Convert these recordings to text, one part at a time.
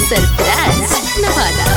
Surprise Nevada.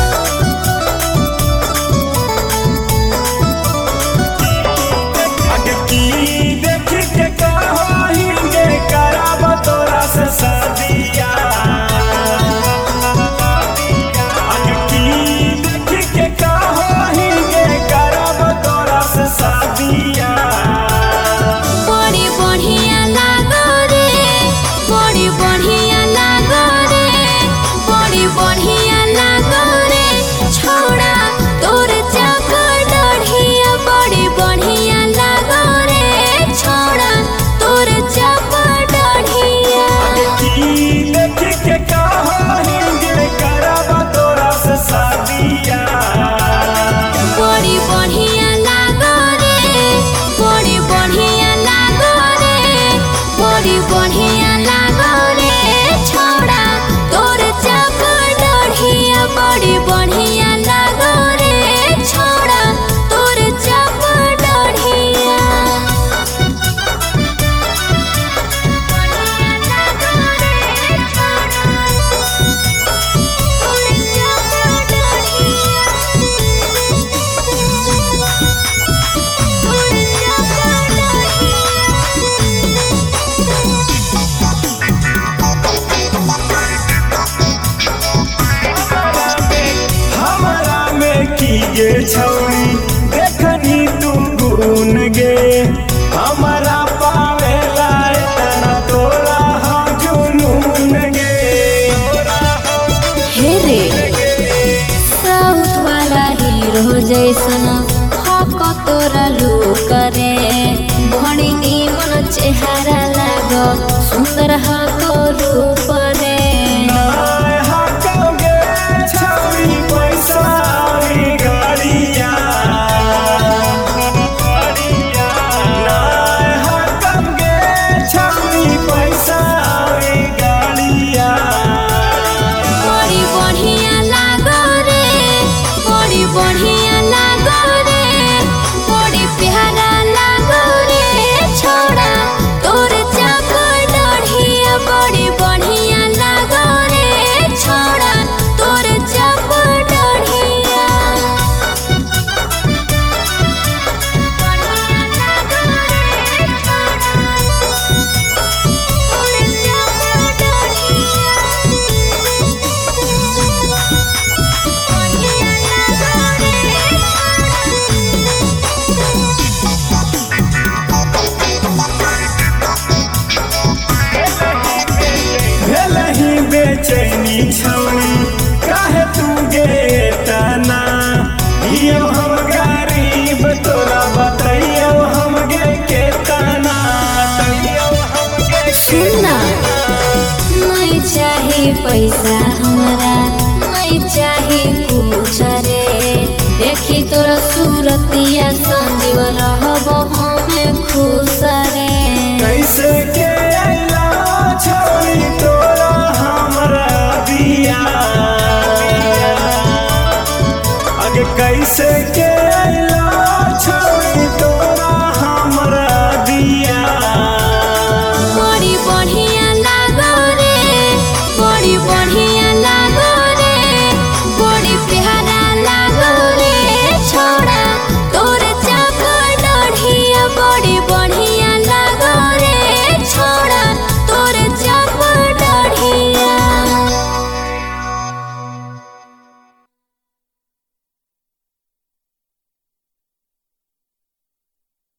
ये छौरी देखनी तू गुन गे हमारा पावेला इतना तोरा हम जुनून गे हे रे साउथ वाला हीरो जैसन हक तोरा लू करे बड़ी निमन चेहरा लागो सुंदर हक रूप रे बेचैनी छौरी काहे तू गे तना ये हम गरीब तोरा बताइयो हम गे के तना सुनना नहीं चाहे पैसा हमरा नहीं चाहे कुछ रे देखी तोरा सूरतिया संजीव रहबो हमें खुश रे कैसे के आइला छौरी तोरा हमरा दिया आगे कैसे के आइला छौरी तोरा